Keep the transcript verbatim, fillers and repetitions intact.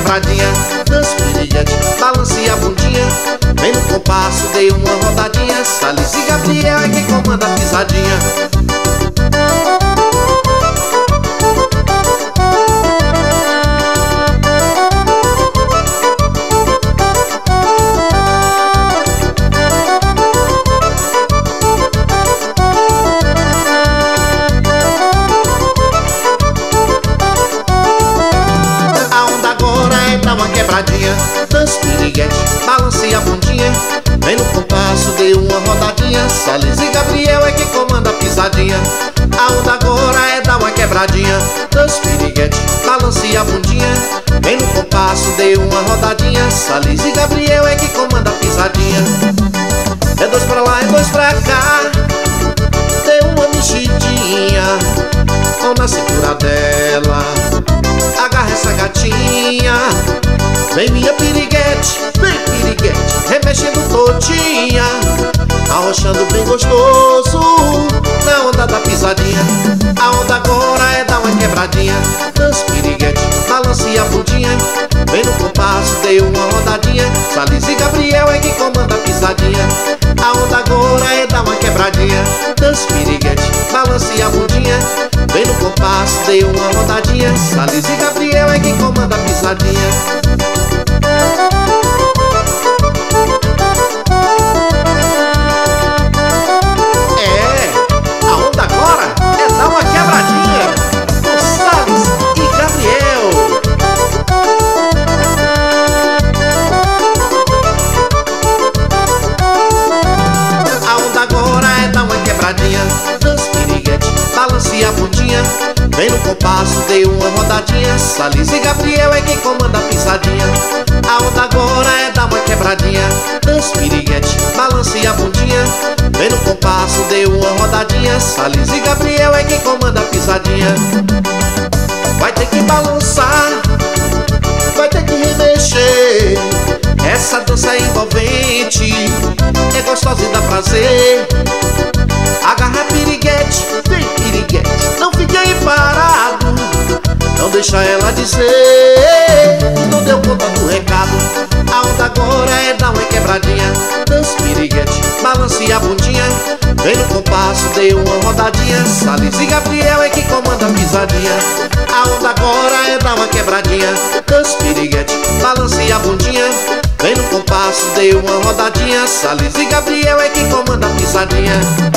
quebradinha, dança piriguete, balance a bundinha. Vem no compasso, dei uma rodadinha. Salles e Gabriel é quem comanda a pisadinha. Dança piriguete, balance a bundinha. Vem no compasso, dê uma rodadinha. Salles e Gabriel é quem comanda a pisadinha. A onda agora é dar uma quebradinha. Dança piriguete, balance a bundinha. Vem no compasso, dê uma rodadinha. Salles e Gabriel é quem comanda a pisadinha. É dois pra lá, é dois pra cá. Dê uma mexidinha. Mão na cintura dela, agarra essa gatinha. Vem minha piriguete, vem piriguete, remexendo todinha, arrochando bem gostoso na onda da pisadinha. A onda agora é dar uma quebradinha. Dança piriguete, balance a bundinha. Vem no compasso, dê uma rodadinha. Salles e Gabriel é quem comanda a pisadinha. A onda agora é dar uma quebradinha. Dança piriguete, balance a bundinha. Vem no compasso, dê uma rodadinha. Salles e Gabriel é quem comanda a pisadinha. É, a onda agora é dar uma quebradinha com Salles e Gabriel. A onda agora é dar uma quebradinha. Dança piriguete, balance a bundinha. Vem no compasso, dê uma rodadinha. Salles e Gabriel é quem comanda a pisadinha. A onda agora é dar uma quebradinha. Dança piriguete, balance a bundinha. Vem no compasso, dê uma rodadinha. Salles e Gabriel é quem comanda a pisadinha. Vai ter que balançar, vai ter que remexer. Essa dança é envolvente, é gostosa e dá prazer. Agarra piriguete, vem piriguete, não fique aí parado. Não deixa ela dizer, não deu conta do recado. A onda agora é dar uma quebradinha. Dança piriguete, balance a bundinha. Vem no compasso, dê uma rodadinha. Salles e Gabriel é quem comanda a pisadinha. A onda agora é dar uma quebradinha. Dança piriguete, balance a bundinha. Vem no compasso, dê uma rodadinha. Salles e Gabriel é quem comanda a pisadinha.